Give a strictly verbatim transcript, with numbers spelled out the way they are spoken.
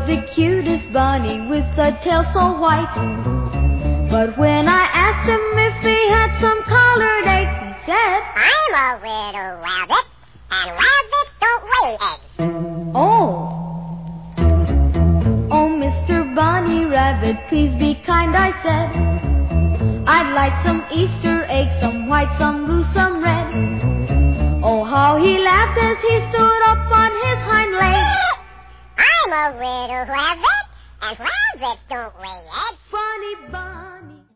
the cutest bunny with a tail so white. But when I asked him if he had some colored eggs, he said, I'm a little rabbit, and rabbits don't lay eggs. Oh. Oh, Mister Bunny Rabbit, please be kind, I said. I'd like some Easter eggs, some white, some blue, some red. Oh, how he laughed as he stood up on his hind legs. I'm a little rabbit, and rabbits don't lay eggs.